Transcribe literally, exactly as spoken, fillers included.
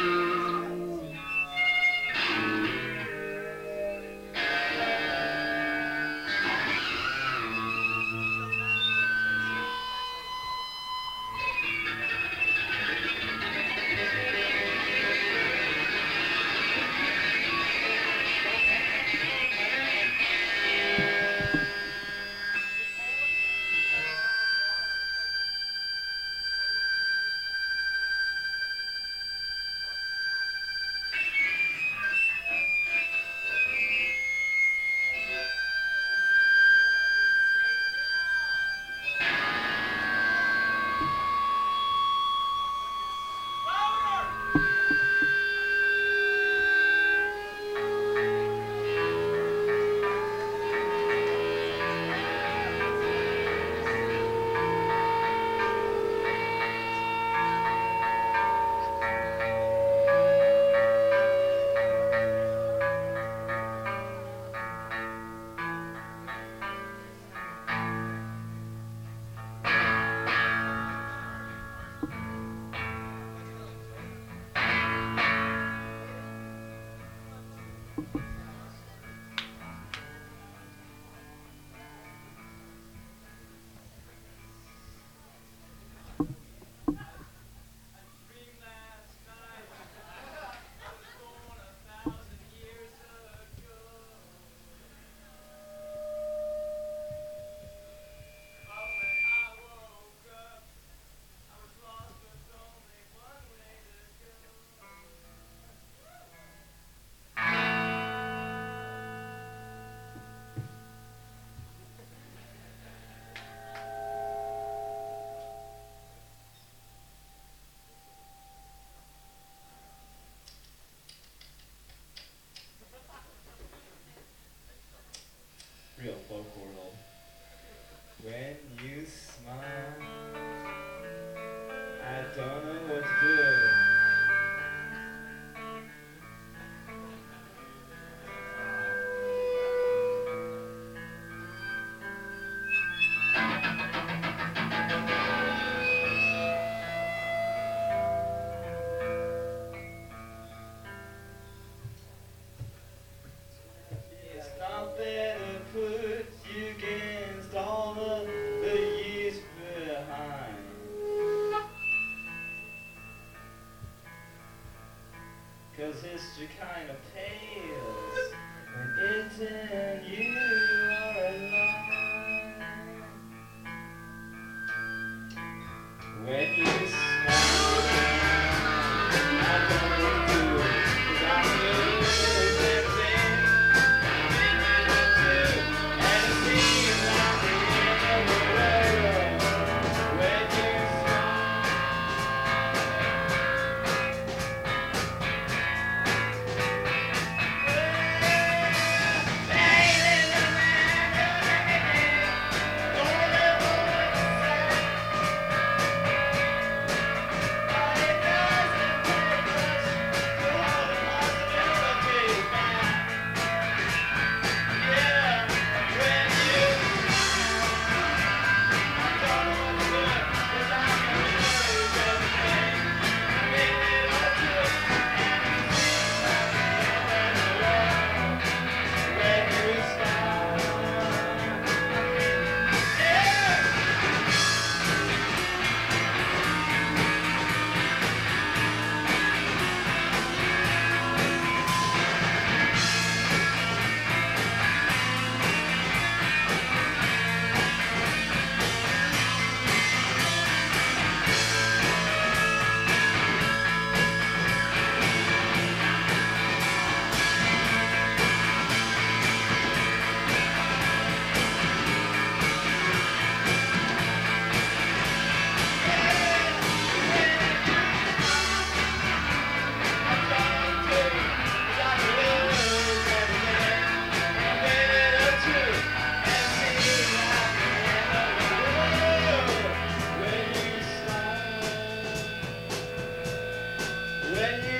Real folk world. When you smile, I don't know what to do. It's not there to put you against all of the years behind. Cause history kind of pales when it's in you are alive. When you smile, I don't know what to do, 'cause I lose everything. And it seems like the end of the world when you smile. When you